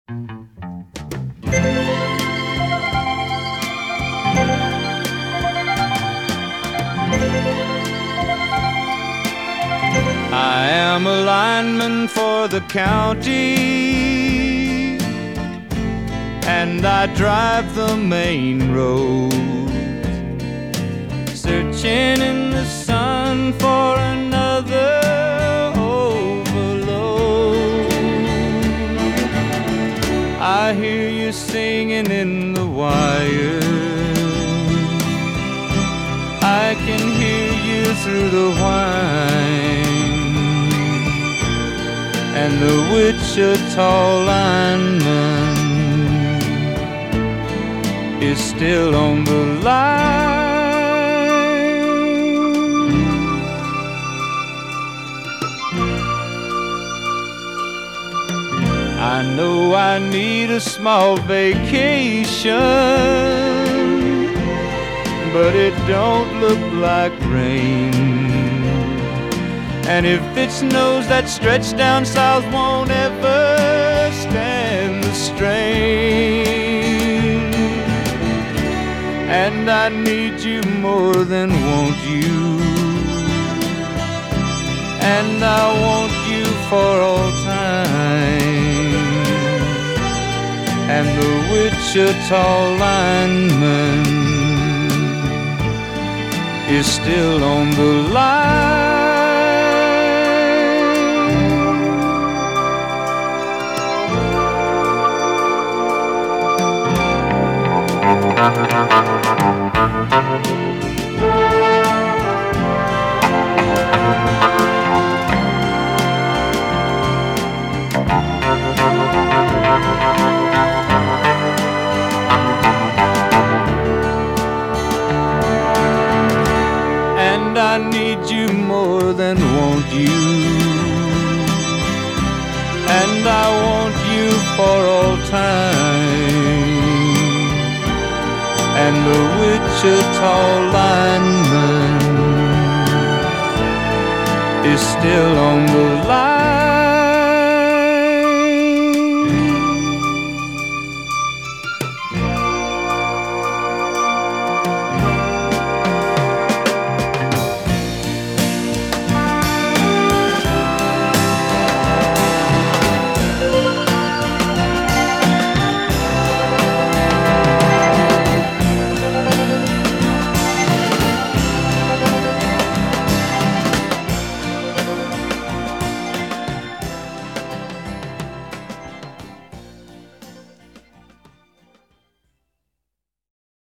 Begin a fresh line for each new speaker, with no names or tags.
I am a lineman for the county, and I drive the main road, searching in the sun for another overload. I hear you singing in the wire, I can hear you through the whine, and the Wichita lineman is still on the line. I know I need a small vacation, but it don't look like rain. And if it snows, that stretch down south won't ever stand the strain. And I need you more than want you, and I want you for all time. And the Wichita lineman is still on the line. And I need you more than want you, and I want you for all time. And the Wichita lineman is still on the line.